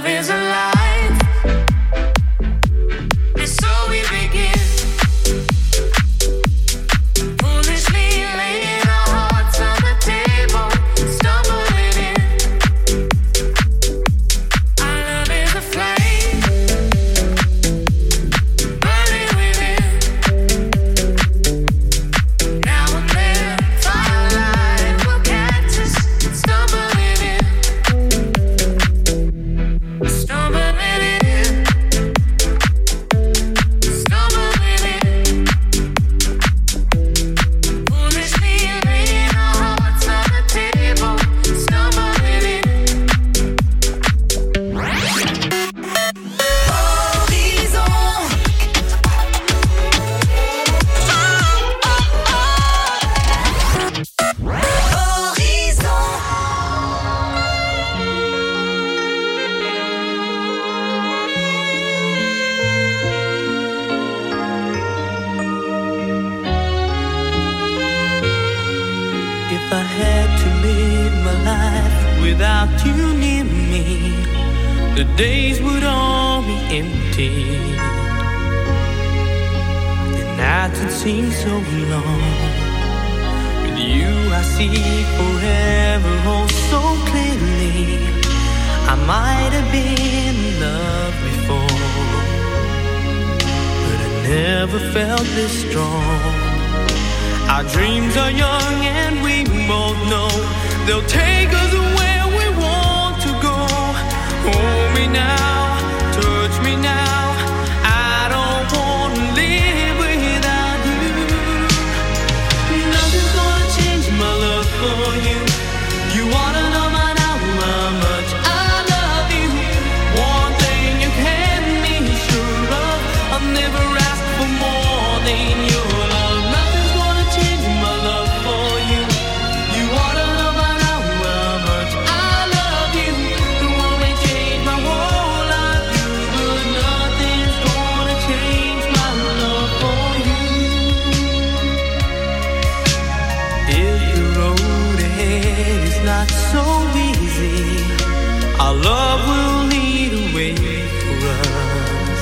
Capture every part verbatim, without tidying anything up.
love is alive, and so we begin. Foolishly laying our hearts on the table, stumbling in. Our love is a flame, burning within. Now and then, firelight will catch us, stumbling in. Stumbling in. Stumbling in. Foolishly laying our hearts on the table, stumbling in. If I had to live my life without you near me, the days would all be empty. The nights would seem so long. With you I see forever oh so clearly. I might have been in love before, but I never felt this strong. Our dreams are young and we both know they'll take us where we want to go. Hold me now, touch me now. I don't want to live without you. Nothing's gonna change my love for you. You wanna know by now how much I love you. One thing you can be sure of, I'll never ask for more than your love. Nothing's gonna change my love for you. You wanna know by now how much I love you. The one may change my whole life, but nothing's gonna change my love for you. If the road ahead is not so easy, our love will lead a way for us,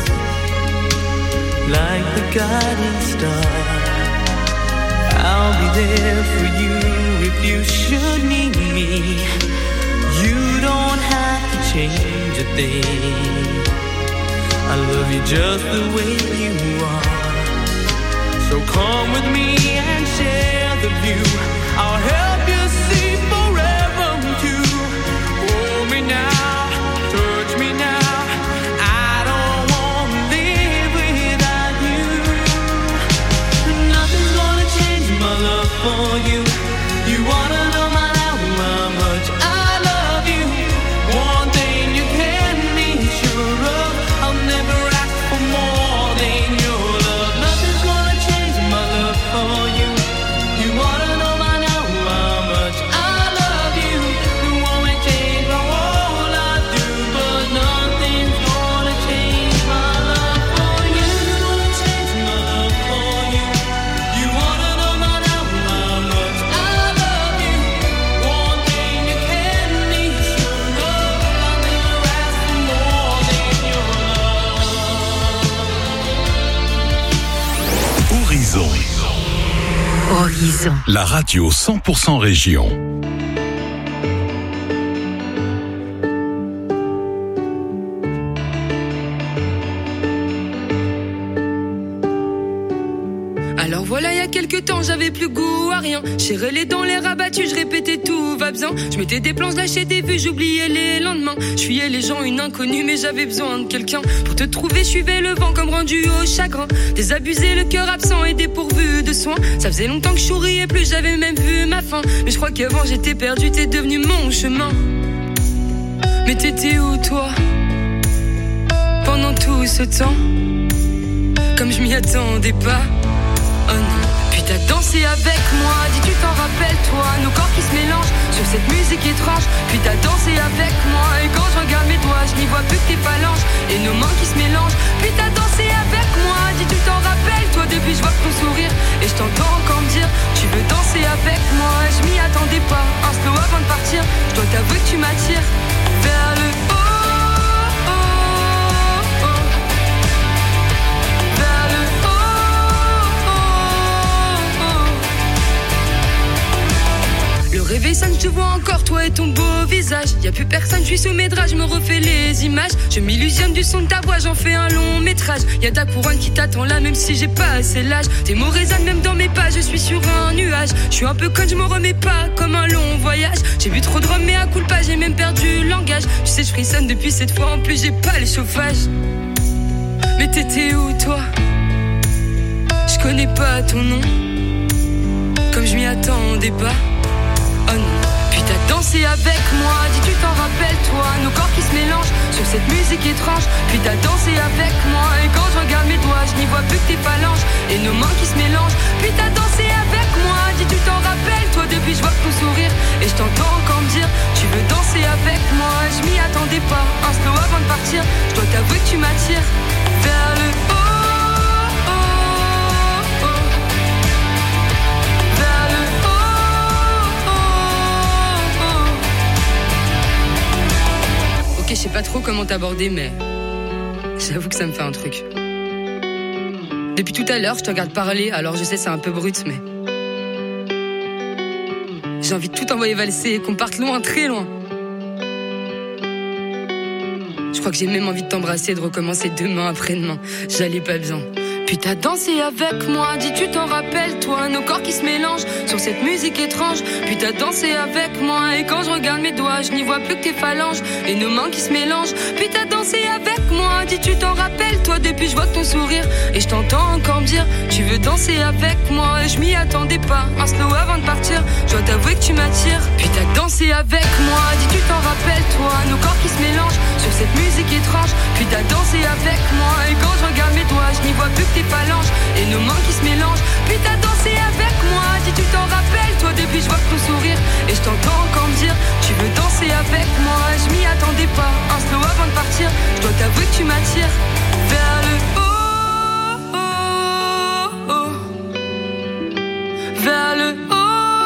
like the guiding star. I'll be there for you if you should need me. You don't have to change a thing. I love you just the way you are. So come with me and share the view. I'll help you see forever too. Hold me now, touch me now. I don't want to live without you. Nothing's gonna change my love for you. You wanna know my now how much I love you. One thing you can be sure of, I'll never ask for more than your love. Nothing's gonna change my love for you. You wanna know by now how much I love you. The one may change my whole life through, but nothing's gonna change my love for you. Gonna change my love for you. You wanna know by now how much I love you. One thing you can be sure of, I'll never ask for more than your love. Horizon, Horizon. la radio cent pour cent région. Alors voilà, il y a quelques temps, j'avais plus goût à rien. Serrais les dents, les rabattus, je répétais tout va bien. Je mettais des plans, je lâchais des vues, j'oubliais les lendemains. Je fuyais les gens, une inconnue, mais j'avais besoin de quelqu'un. Pour te trouver, je suivais le vent comme rendu au chagrin. Désabusé, le cœur absent et dépourvu de soins. Ça faisait longtemps que je souriais plus, j'avais même vu ma fin. Mais je crois qu'avant j'étais perdu, t'es devenu mon chemin. Mais t'étais où toi, pendant tout ce temps? Comme je m'y attendais pas. Oh non. Puis t'as dansé avec moi, dis tu t'en rappelles toi. Nos corps qui se mélangent sur cette musique étrange. Puis t'as dansé avec moi, et quand je regarde mes doigts, je n'y vois plus que tes phalanges et nos mains qui se mélangent. Puis t'as dansé avec moi, dis tu t'en rappelles toi. Depuis je vois ton sourire et je t'entends encore me dire tu veux danser avec moi. Je m'y attendais pas, un slow avant de partir. Je dois t'avouer que tu m'attires vers le haut. toi et ton beau visage. Y a plus personne, je suis sous mes draps, je me refais les images. Je m'illusionne du son de ta voix, j'en fais un long métrage. Y a ta couronne qui t'attend là, même si j'ai pas assez l'âge. Tes mots résonnent même dans mes pas, je suis sur un nuage. Je suis un peu conne, je me remets pas comme un long voyage. J'ai bu trop de rhum, mais à coup pas, j'ai même perdu le langage. Tu sais, je frissonne depuis cette fois, en plus j'ai pas les chauffages. Mais t'étais où toi? Je connais pas ton nom, comme je m'y attendais pas. Oh non. Puis t'as dansé avec moi, dis tu t'en rappelles toi. Nos corps qui se mélangent sur cette musique étrange. Puis t'as dansé avec moi, et quand je regarde mes doigts, je n'y vois plus que tes phalanges et nos mains qui se mélangent. Puis t'as dansé avec moi, dis tu t'en rappelles toi. Depuis je vois ton sourire et je t'entends encore me dire tu veux danser avec moi. Je m'y attendais pas, un slow avant de partir. Je dois t'avouer que tu m'attires vers le haut. Ok, je sais pas trop comment t'aborder, mais j'avoue que ça me fait un truc. Depuis tout à l'heure, je te regarde parler, alors je sais c'est un peu brut, mais j'ai envie de tout envoyer valser et qu'on parte loin, très loin. Je crois que j'ai même envie de t'embrasser et de recommencer demain après-demain. J'allais pas bien. Puis t'as dansé avec moi, dis tu t'en rappelles toi. Nos corps qui se mélangent sur cette musique étrange. Puis t'as dansé avec moi et quand je regarde mes doigts, je n'y vois plus que tes phalanges et nos mains qui se mélangent. Puis t'as dansé avec moi, dis tu t'en rappelles toi. Depuis je vois ton sourire et je t'entends encore me dire tu veux danser avec moi. Et je m'y attendais pas, un slow avant de partir. Je dois t'avouer que tu m'attires. Puis t'as dansé avec moi, dis tu t'en rappelles toi. Nos corps qui se mélangent sur cette musique étrange. Puis t'as dansé avec moi et quand je regarde mes doigts, je n'y vois plus que tes phalanges et nos mains qui se mélangent. Puis t'as dansé avec moi, dis tu t'en rappelles toi. Depuis je vois ton sourire et je t'entends encore me dire tu veux danser avec moi. Je m'y attendais pas, un slow avant de partir. Je dois t'avouer que tu m'attires vers le haut, oh, oh, vers le haut.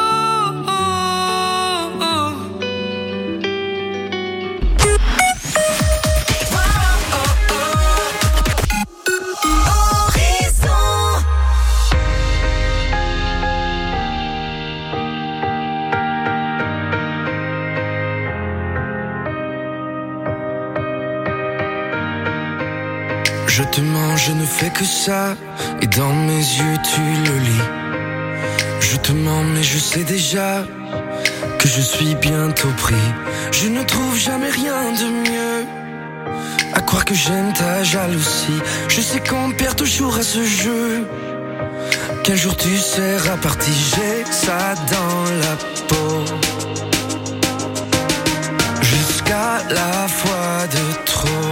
Je te mens, je ne fais que ça, et dans mes yeux tu le lis. Je te mens mais je sais déjà que je suis bientôt pris. Je ne trouve jamais rien de mieux, à croire que j'aime ta jalousie. Je sais qu'on perd toujours à ce jeu, qu'un jour tu seras parti. J'ai ça dans la peau, jusqu'à la fois de trop.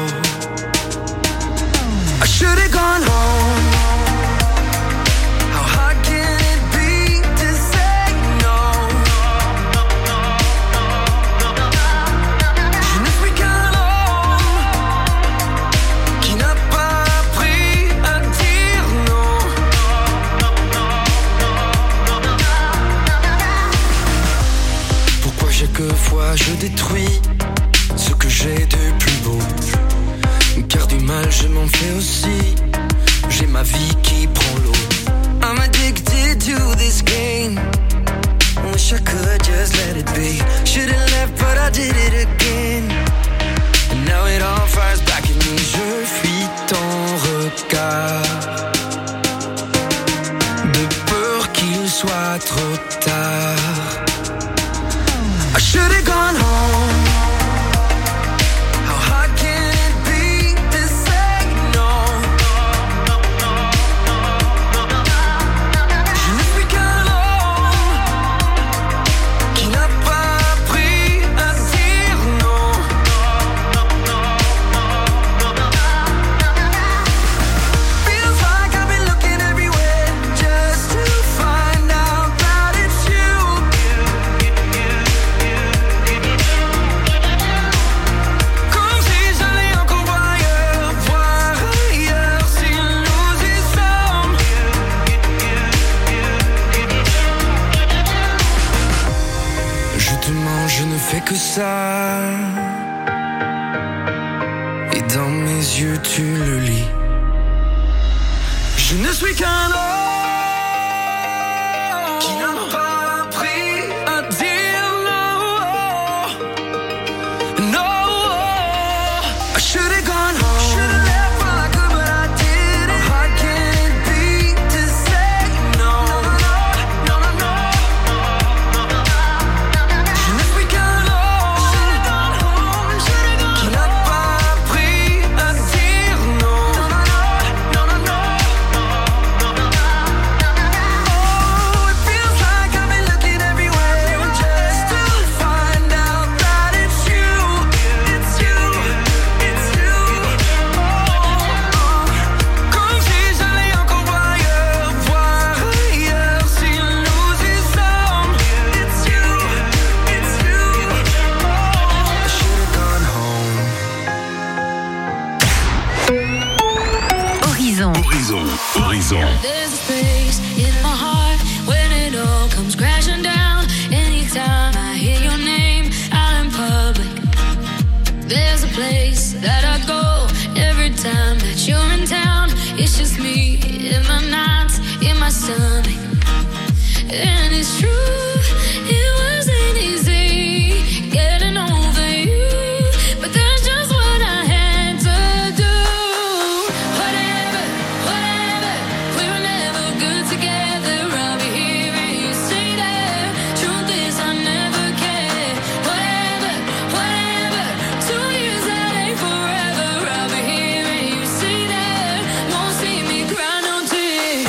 I should've gone home. How hard can it be to say no? Je ne suis qu'un homme qui n'a pas appris à dire non. Pourquoi chaque fois je détruis ce que j'ai de plus beau? Car du mal je m'en fais aussi. J'ai ma vie qui prend l'eau. I'm addicted to this game. Wish I could just let it be. Should've left but I did it again. And now it all fires back at me. Je fuis ton regard, de peur qu'il soit trop tard. I should've gone home. Que ça, et dans mes yeux tu le lis. Je ne suis qu'un homme qui n'a pas appris à dire non. Horizon, Horizon. There's a space in my heart when it all comes crashing down. Anytime I hear your name out in public, there's a place that I go every time that you're in town. It's just me in my nights, in my stomach, and it's true. It wasn't easy getting over you, but that's just what I had to do. Whatever, whatever, we were never good together. I'll be here and you stay there. Truth is I never cared. Whatever, whatever, two years that ain't forever. I'll be here and you stay there. Won't see me cry no tears.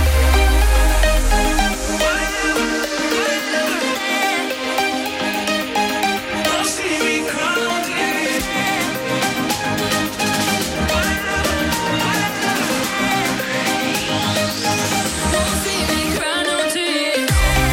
Won't see me cry no tears.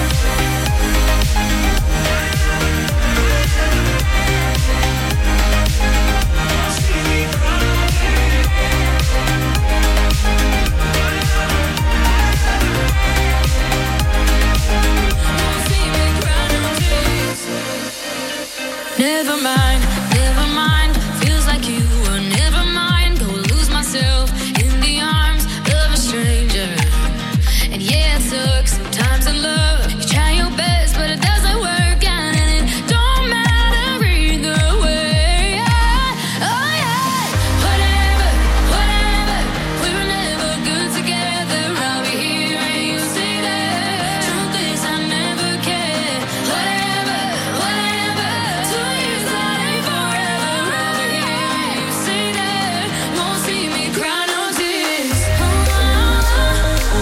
Won't see me cry no tears. Never mind, never mind. Feels like you were never mind. Go lose myself in the arms of a stranger. And yeah, it sucks sometimes in love. You try your best, but it doesn't work out, and it don't matter either way. Oh yeah, whatever, whatever. We were never good together. I'll be here and you stay there. Truth is I never cared. Whatever, whatever. Two years that ain't forever. I'll be here and you stay there. Won't see me cry no tears. Oh, oh,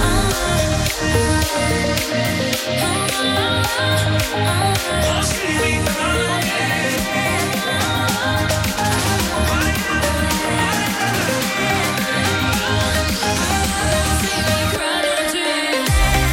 Won't see me cry no tears. Won't see me cry no tears.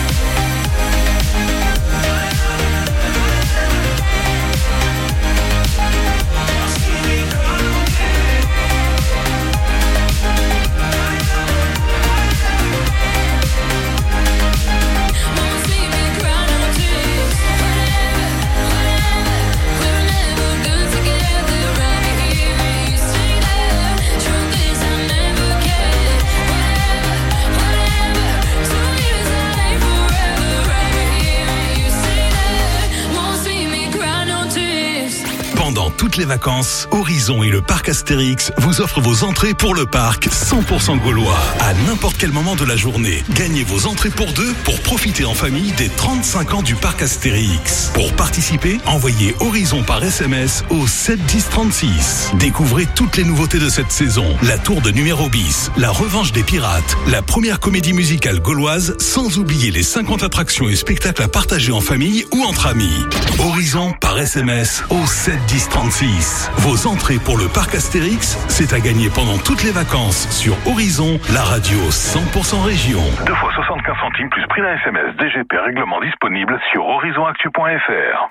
Won't see me cry no tears. Whatever, whatever. We were never good together. I'll be here and you stay there. Truth is I never cared. Whatever, whatever. Two years that ain't forever. I'll be here and you stay there. Won't see me cry no tears. Pendant toutes les vacances, Horizon et le parc Astérix vous offrent vos entrées pour le parc cent pour cent gaulois. À n'importe quel moment de la journée, gagnez vos entrées pour deux pour profiter en famille des trente-cinq ans du parc Astérix. Pour participer, envoyez Horizon par S M S au sept dix trente-six. Découvrez toutes les nouveautés de cette saison. La tour de numéro bis, la revanche des pirates, la première comédie musicale gauloise, sans oublier les cinquante attractions et spectacles à partager en famille ou entre amis. Horizon par S M S au sept dix trente-six. Vos entrées pour le parc Astérix, c'est à gagner pendant toutes les vacances sur Horizon, la radio cent pour cent région. Deux fois soixante-quinze centimes plus prix d'un S M S. D G P règlement disponible sur horizon actu point f r.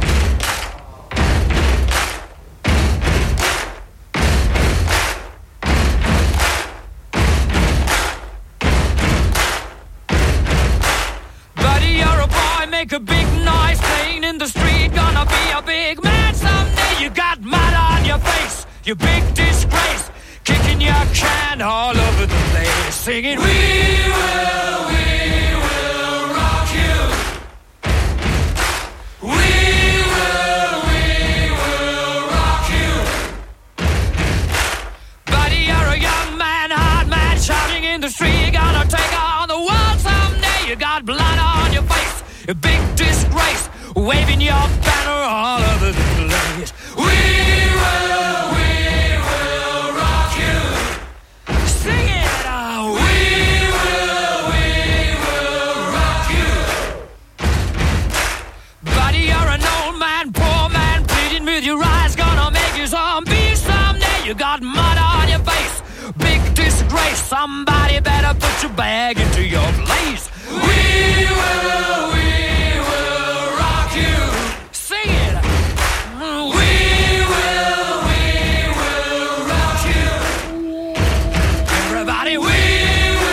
Buddy, you're a boy, make a big noise playing in the street. Gonna be a big man someday. You got mud on your face, you big disgrace. Kicking your can all over the place. Singing, we will, we will rock you. We will, we will rock you. Buddy, you're a young man, hard man, shouting in the street. You're gonna take on the world someday. You got blood on your face, a big disgrace, waving your banner all over the place. We will, we will rock you. Sing it out. We will, we will rock you. Buddy, you're an old man, poor man, pleading with your eyes, gonna make you zombie someday. You got mud on your face, big disgrace. Somebody better put your bag into your place. We will, we will rock you. Sing it. We will, we will rock you. Everybody, we will.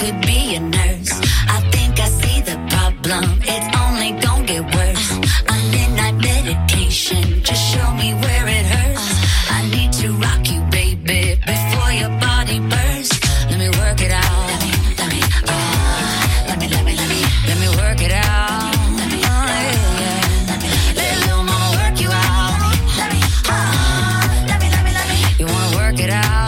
could be a nurse. I think I see the problem. It's only gonna get worse. A midnight medication. Just show me where it hurts. I need to rock you, baby, before your body bursts. Let me work it out. Let me, let me, uh, let me, let me, let me, let me work it out. Let me, uh, yeah, yeah. Let me, let little mama work you out. Let me, uh, let me, let me, let me. You wanna work it out?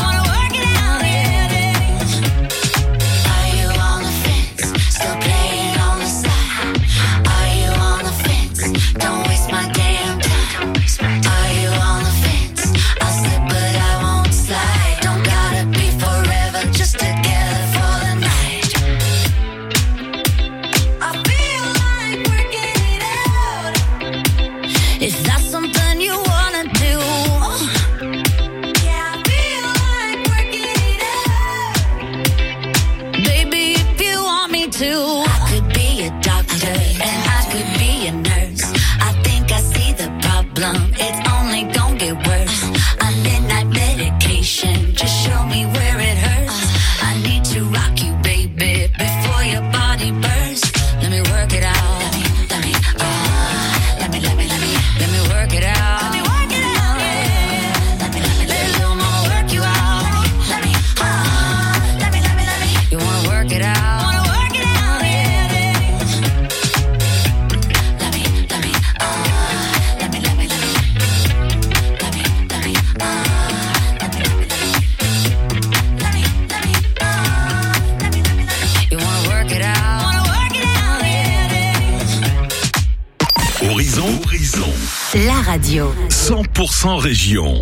It's only gonna get worse. A midnight medication. Just show me where it hurts. I need to rock you, baby, before your body bursts. Let me work it out. Let me, let me, uh, let me, let me, let me, let me work it out. Let me work it out. Yeah. Let me, let me, let little mama work you out. Let me, uh, let me, let me, let me. You wanna work it out? Horizon, Horizon. La radio. cent pour cent région.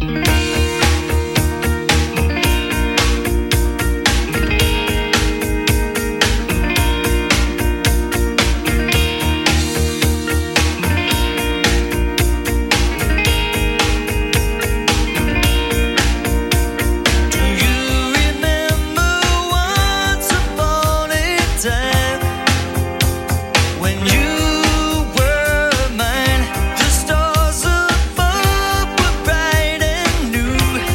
Stars above were bright and new.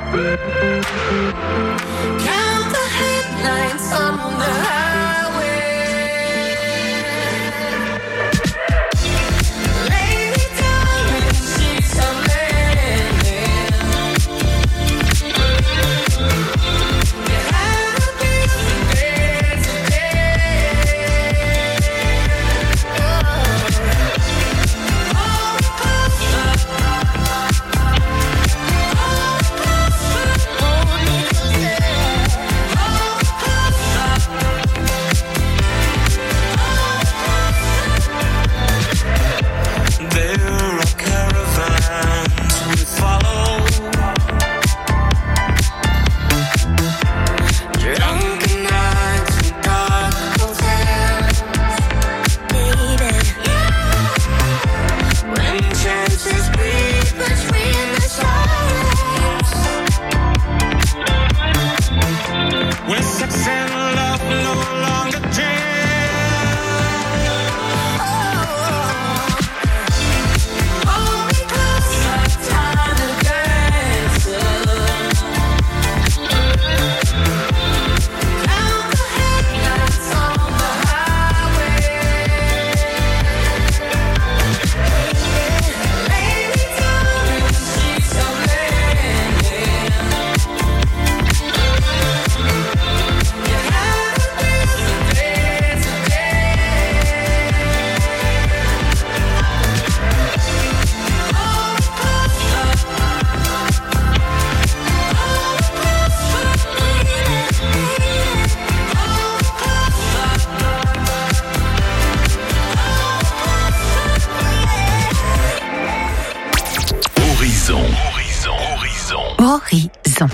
Count the headlights on the highway. Lay me down in sheets of linen. You had a beautiful day today. Hold closer. When sex and love no longer jam. Hold me closer, time to dance. Count the headlights on the highway. Lay me down in sheets of linen. Horizon. Horizon. Horizon. Horizon.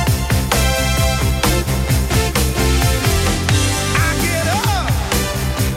I get up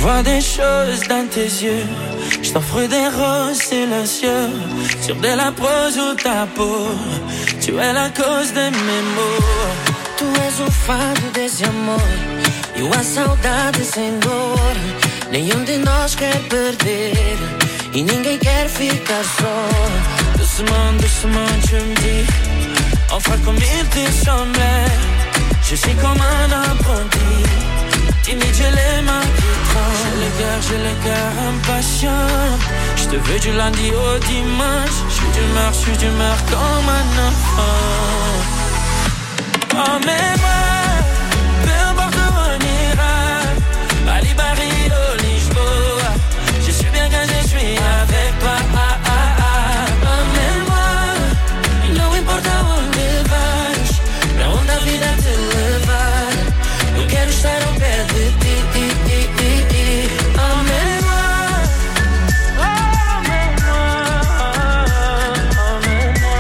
vois des choses dans tes yeux. Je t'offre des roses silencieux sur de la prose ou ta peau. Tu es la cause de mes maux. Tu és o fado desse amor e a saudade sem dor. Nenhum de nós quer perder e ninguém quer ficar só. Doucement, doucement, tu me dis enfin comme il te semblait. Je suis comme un apprenti, timide, j'ai les mains qui tremblent. J'ai le cœur, j'ai le cœur impatient. Je te veux du lundi au dimanche. Je suis d'humeur, je suis d'humeur comme un enfant. Emmène-moi, peu importe où on ira, Bali, Barrio, Lisboa. Je suis bien quand je suis avec toi. Ah, ah, ah. Emmène-moi, não importa onde vais, pra onde a vida te levar. Eu quero estar ao pé de ti. Emmène-moi, emmène-moi, emmène-moi.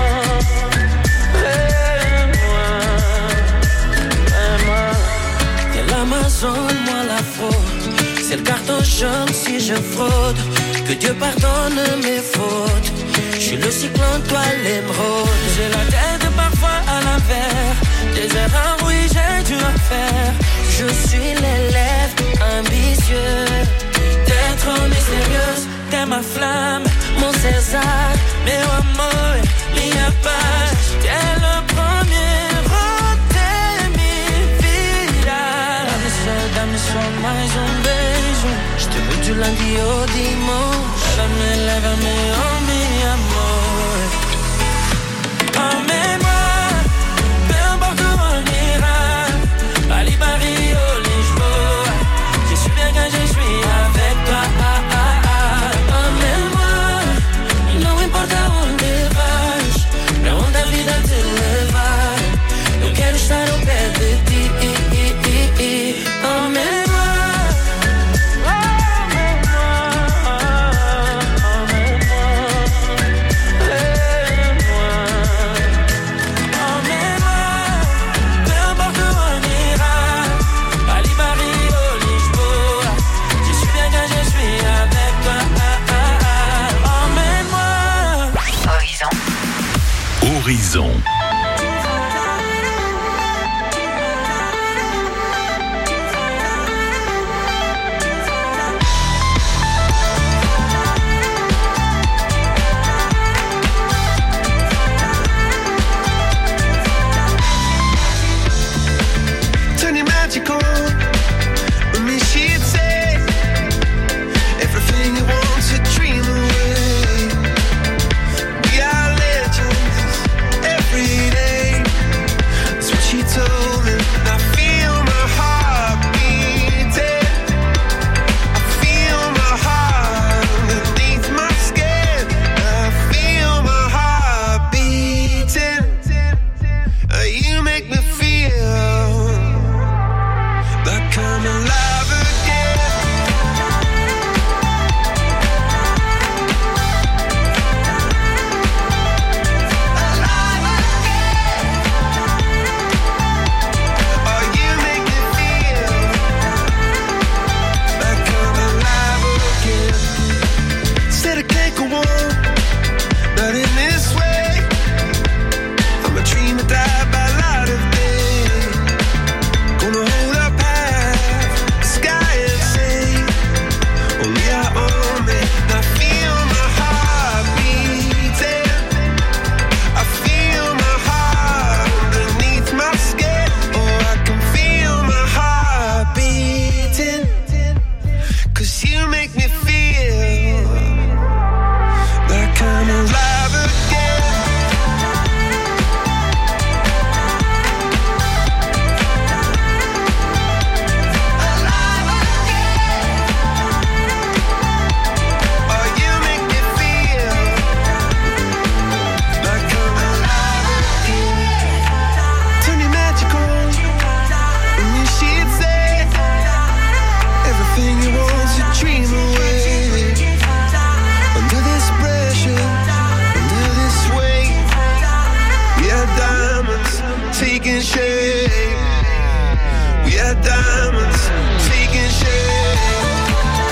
L'Amazone, moi la faute. C'est le carton jaune si je fraude. Que Dieu pardonne mes fautes. Je suis le cyclone, toi l'émeraude. J'ai la tête parfois à l'envers. Des erreurs, oui, j'ai dû en faire. Je suis l'élève ambitieux. T'es trop mystérieuse, t'es ma flamme, mon César, meu amor, minha paz. T'es le premier. Dá-me só mais um beijo. Je te veux du lundi au dimanche. Lève-me, lève-me, oh mi amor. Emmène-moi, peu importe où on ira, Bali, Barrio, Lisboa. Je suis bien quand je suis avec toi. Ah, ah, ah. Emmène-moi, não importa onde vais, pra onde a vida te levar. Eu quero estar ao pé de ti. Horizon. Turning magic on, with me she'd say everything you want to dream away. We are legends every day. That's what she told me. And I feel my heart beating. I feel my heart underneath my skin. I feel my heart beating. Uh, You make me feel like I'm alive again. Alive again. Oh, you make me feel like I'm alive again. Said I can't go on, not in this way. I'm a dreamer, die by light of day. Gonna hold up half the sky and say, only I own me. I feel my heart beating. I feel my heart underneath my skin. Oh, I can feel my heart beating. 'Cause you make me feel like I'm alive again. Alive again. Oh, you make me feel like I'm alive again. Turning magic on, and you she'd say everything you want to dream away. Under this pressure, under this weight, we are diamonds taking shape. We are diamonds taking shape.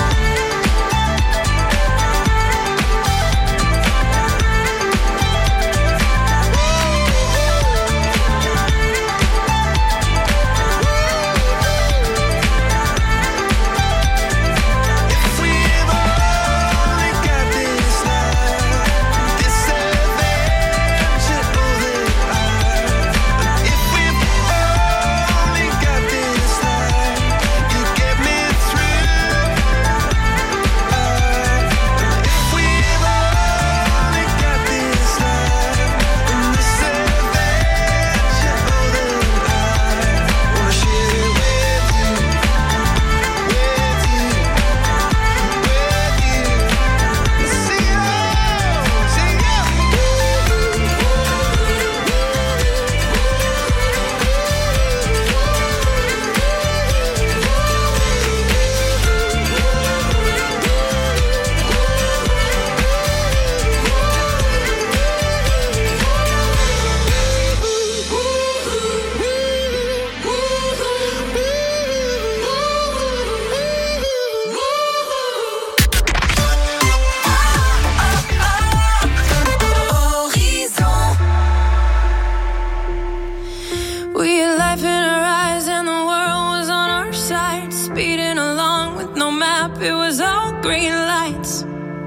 green lights.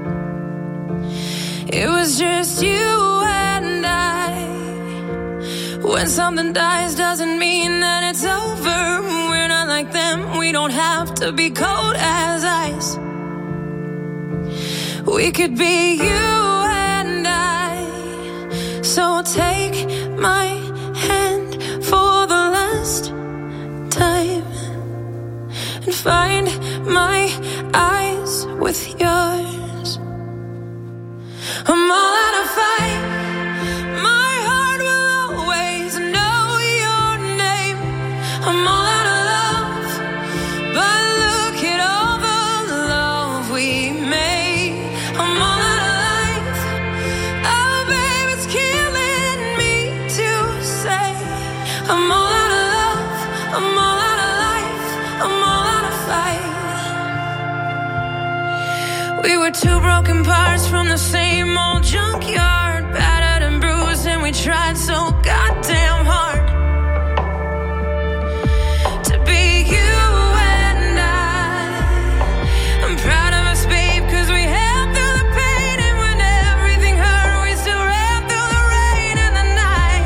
It was just you and I. When something dies doesn't mean that it's over. We're not like them, we don't have to be cold as ice. We could be you and I. So take my hand for the last time and find my eyes with yours. I'm all out of fight. My heart will always know your name. I'm all out of love, but look at all the love we made. I'm all out of life. Oh, babe, it's killing me to say. I'm all out of love. I'm all out of life. I'm all out of fight. We were two broken parts from the same old junkyard, battered and bruised, and we tried so goddamn hard to be you and I. I'm proud of us, babe, cause we held through the pain, and when everything hurt, we still ran through the rain and the night.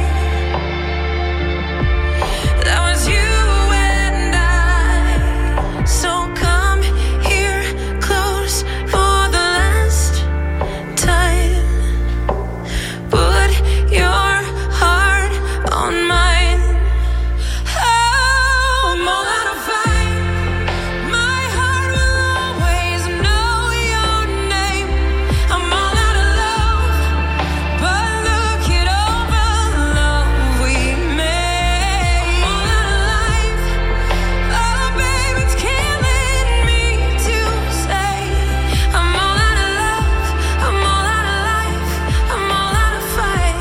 That was you and I. So come here close for the last time. Put your heart on mine. Oh, I'm all out of fight. My heart will always know your name. I'm all out of love, but look at all the love we made. I'm all out of life. Oh, babe, it's killing me to say. I'm all out of love. I'm all out of life. I'm all out of fight.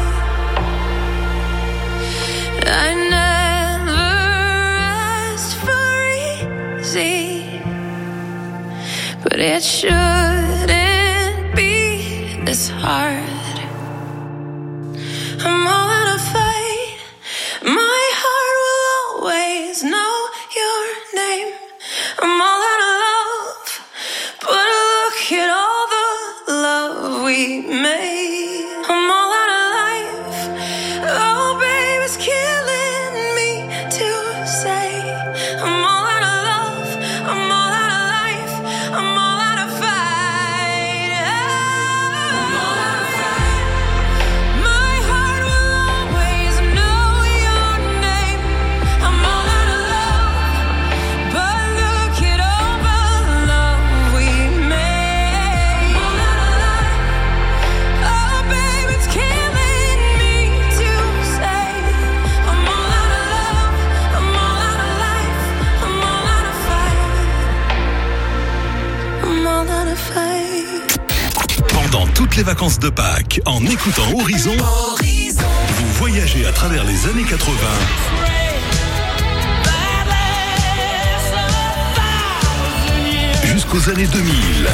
I never asked for easy, but it shouldn't be this hard. I'm all out of fight. My heart will always know your name. I'm all out of love, but look at all the love we made. I'm all out of life. Oh, babe, it's killing me to say. I'm all out of love. I'm all out of life. I'm all out of fight. I'm all out of fight. My heart will always know your name. I'm all out of love, but look at all the love we made. I'm all out of life. Oh, babe, it's killing me to say. I'm all out of love. I'm all out of life. I'm all out of fight. I'm all out of fight. Pendant toutes les vacances de Pâques, en écoutant Horizon, vous voyagez à travers les années quatre-vingts jusqu'aux années deux mille,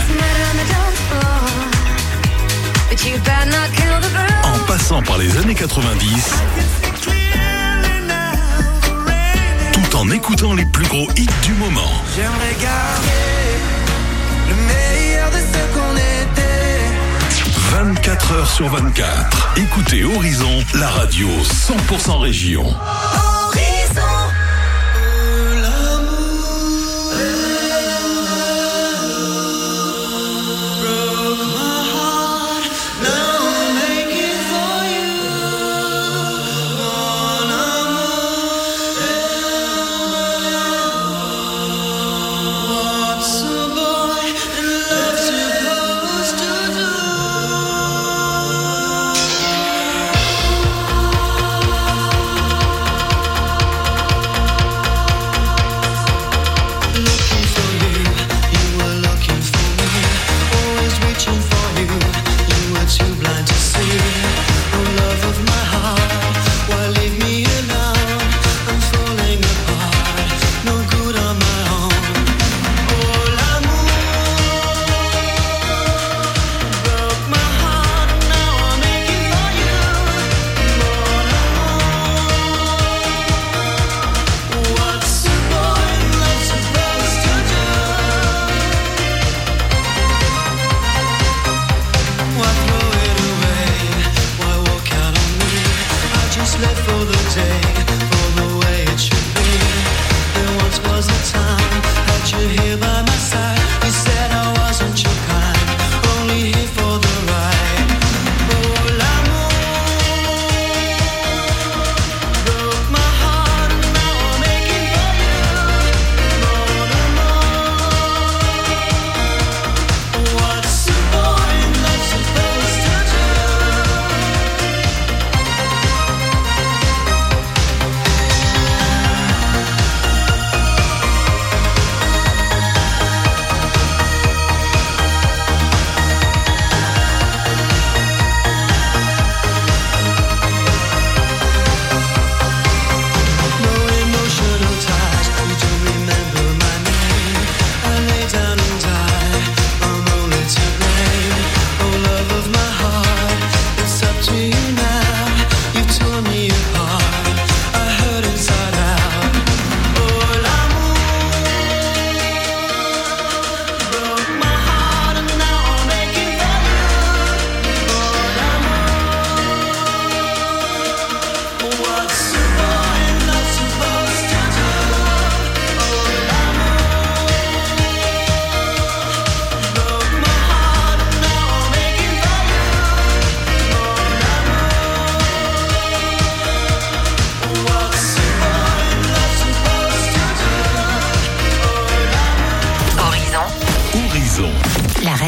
en passant par les années quatre-vingt-dix, tout en écoutant les plus gros hits du moment. J'aimerais garder le meilleur de ce qu'on était. vingt-quatre heures sur vingt-quatre. Écoutez Horizon, la radio cent pour cent région.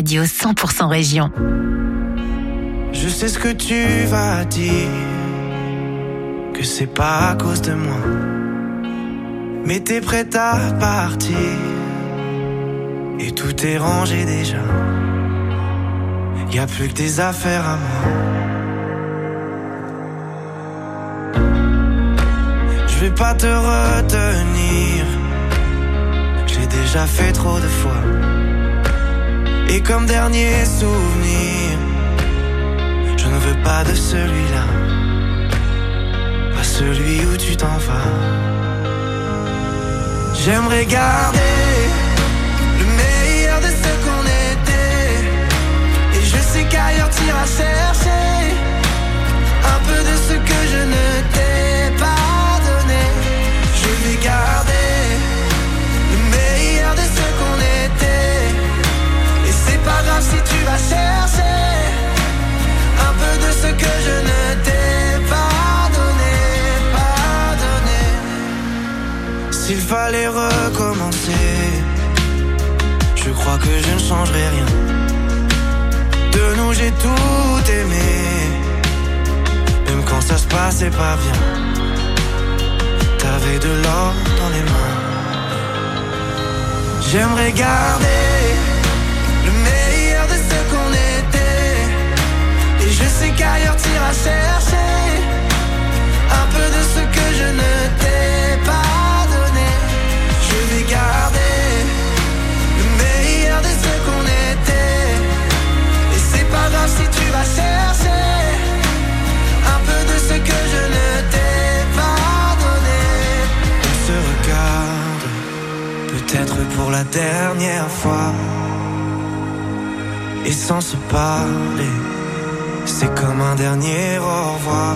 radio cent pour cent région. Je sais ce que tu vas dire, que c'est pas à cause de moi, mais t'es prête à partir et tout est rangé déjà. Y a plus que des affaires à moi. Je vais pas te retenir, je l'ai déjà fait trop de fois. Et comme dernier souvenir, je ne veux pas de celui-là, pas celui où tu t'en vas. J'aimerais garder le meilleur de ce qu'on était, et je sais qu'ailleurs t'iras chercher un peu de ce que je ne t'ai pas donné. Je vais garder le meilleur de ce qu'on était, et c'est pas grave si tu vas chercher un peu de ce que je ne t'ai pas donné, pas donné. S'il fallait recommencer, je crois que je ne changerai rien. De nous j'ai tout aimé, même quand ça se passait pas bien. T'avais de l'or dans les mains. J'aimerais garder le meilleur de ce qu'on était, et je sais qu'ailleurs t'iras chercher un peu de ce que je ne t'ai pas donné. Je vais garder le meilleur de ce qu'on était, et c'est pas grave si tu vas chercher un peu de ce que je ne t'ai pas donné. On se regarde, peut-être pour la dernière fois, et sans se parler, c'est comme un dernier au revoir.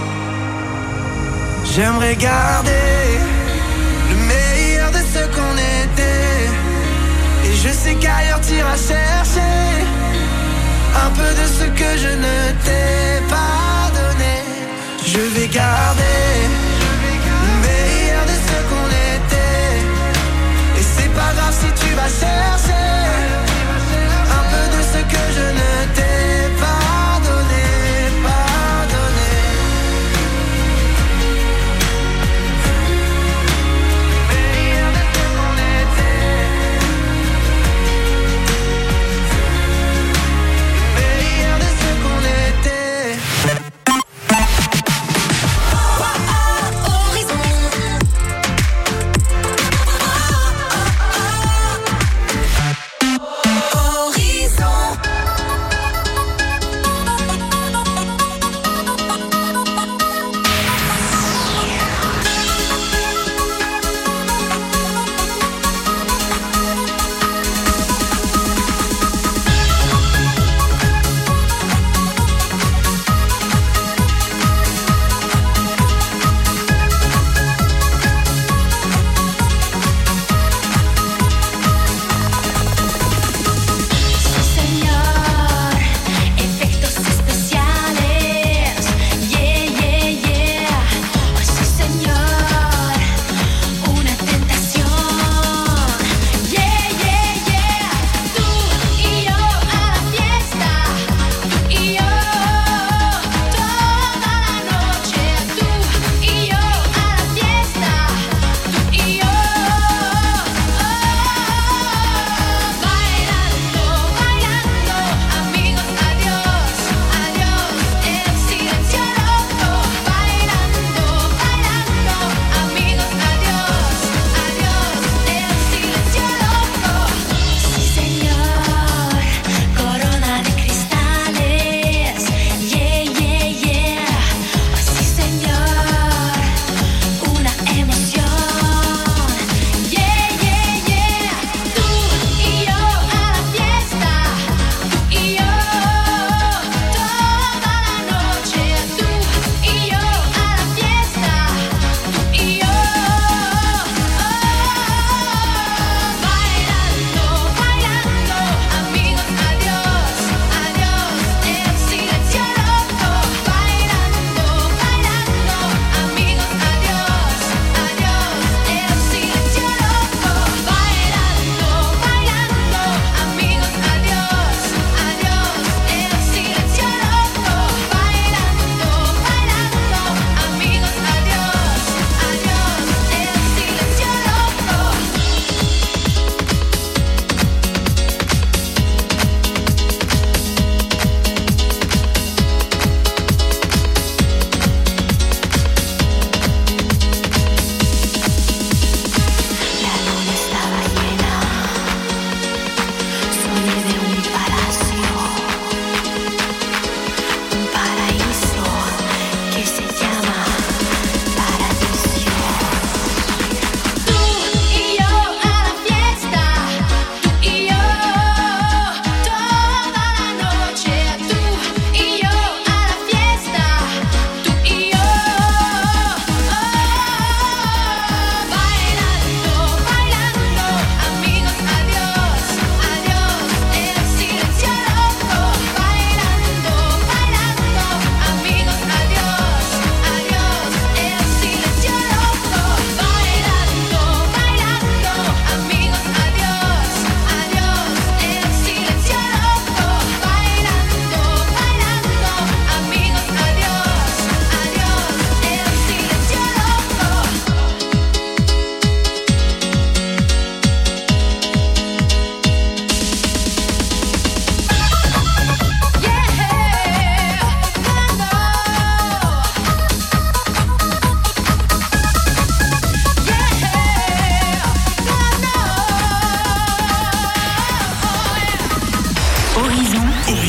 J'aimerais garder le meilleur de ce qu'on était, et je sais qu'ailleurs t'iras chercher un peu de ce que je ne t'ai pas donné. Je vais garder le meilleur de ce qu'on était, et c'est pas grave si tu vas chercher un peu de ce que je ne t'ai pas donné, pas donné.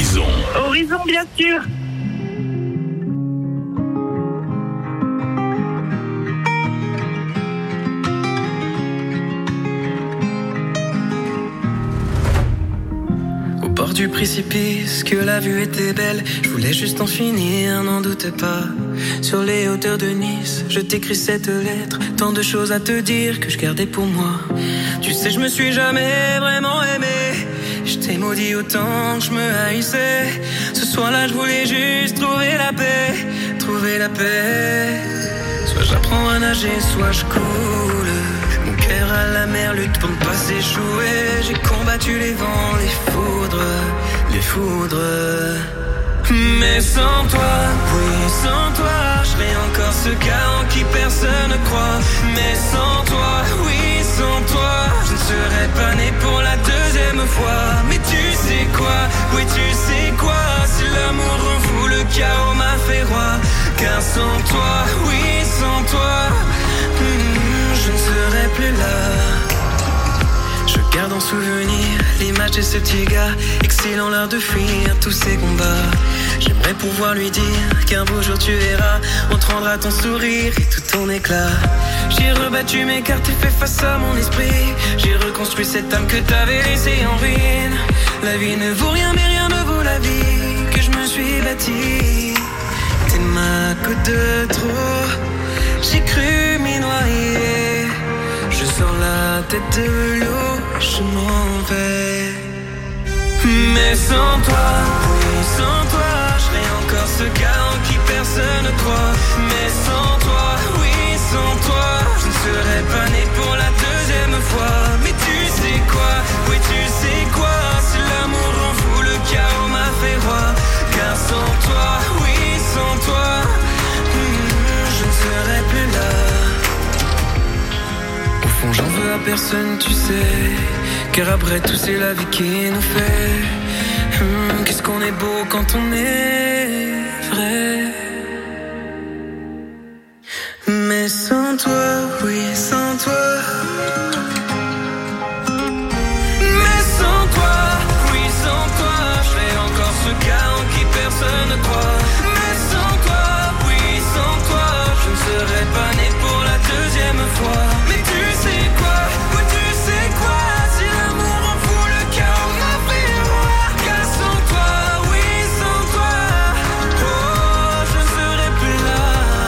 Horizon. Horizon, bien sûr. Au bord du précipice, que la vue était belle, je voulais juste en finir, n'en doute pas. Sur les hauteurs de Nice, je t'écris cette lettre, tant de choses à te dire que je gardais pour moi. Tu sais, je me suis jamais vraiment aimé, je t'ai maudit autant que je me haïssais. Ce soir-là, je voulais juste trouver la paix, trouver la paix. Soit j'apprends à nager, soit je coule. Mon cœur à la mer lutte pour ne pas s'échouer. J'ai combattu les vents, les foudres, les foudres. Mais sans toi, oui, sans toi, je serais encore ce gars en qui personne ne croit. Mais sans toi, oui, sans toi, je ne serais pas né pour la deuxième fois. Mais tu sais quoi, oui, tu sais quoi, si l'amour en vous, le chaos m'a fait roi. Car sans toi, oui, sans toi, hmm, je ne serais plus là. Je garde en souvenir l'image de ce petit gars, excellant l'art de fuir tous ces combats. J'aimerais pouvoir lui dire qu'un beau jour tu verras, on te rendra ton sourire et tout ton éclat. J'ai rebattu mes cartes et fait face à mon esprit. J'ai reconstruit cette âme que t'avais laissée en ruine. La vie ne vaut rien mais rien ne vaut la vie que je me suis bâtie. T'es ma goutte de trop, j'ai cru m'y noyer. Je sors la tête de l'eau, je m'en vais. Mais sans toi, oui, sans toi, je serais encore ce gars en qui personne ne croit. Mais sans toi, oui, sans toi, je ne serais pas né pour la deuxième fois. Mais tu sais quoi, oui, tu sais quoi, si l'amour en vous, le chaos m'a fait roi. Car sans toi, oui, sans toi, hmm, je ne serais plus là. Au fond, j'en veux à personne, tu sais, car après tout, c'est la vie qui nous fait. Hum, qu'est-ce qu'on est beau quand on est vrai. Mais sans toi, oui, sans toi. Mais sans toi, oui, sans toi, je serais encore ce gars en qui personne ne croit. Mais sans toi, oui, sans toi, je ne serais pas né pour la deuxième fois. Mais tu sais quoi, oui, tu sais quoi, si l'amour en fout le chaos m'a fait roi. Car sans toi, oui, sans toi, oh, je ne serais plus là.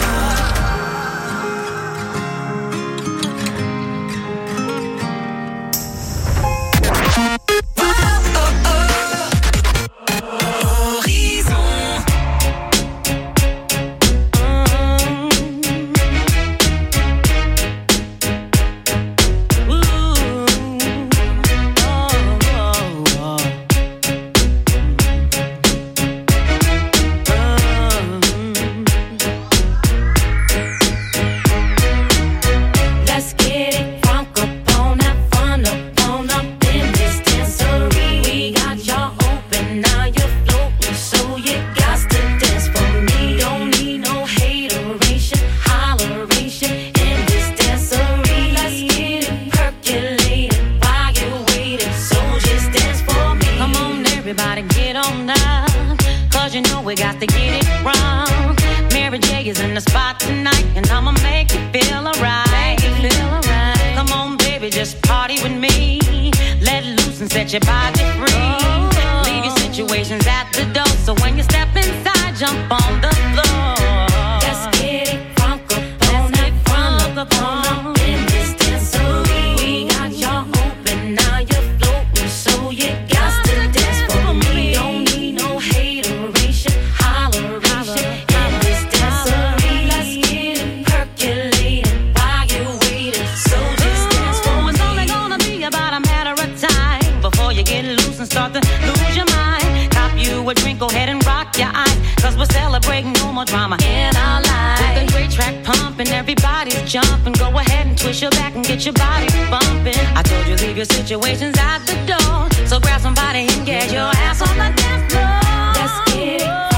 Situations at the door, so grab somebody and get your ass on the dance floor. Let's get it.